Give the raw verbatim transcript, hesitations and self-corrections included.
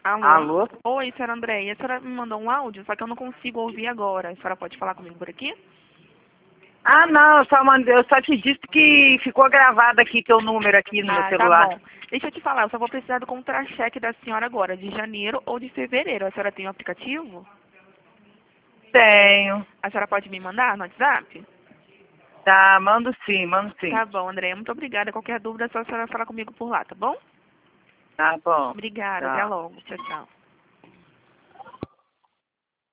Alô? Alô? Oi, senhora Andréia. A senhora me mandou um áudio, só que eu não consigo ouvir agora. A senhora pode falar comigo por aqui? Ah, não, eu só, mandei, eu só te disse que ficou gravado aqui teu número aqui no meu Ah, tá celular. bom. Deixa eu te falar, eu só vou precisar do contra-cheque da senhora agora, de janeiro ou de fevereiro. A senhora tem o aplicativo? Tenho. A senhora pode me mandar no WhatsApp? Tá, mando sim, mando sim. Tá bom, Andréia. Muito obrigada. Qualquer dúvida, é só a senhora falar comigo por lá, tá bom? Tá bom. Obrigada. Até Tá. logo. Tchau, tchau.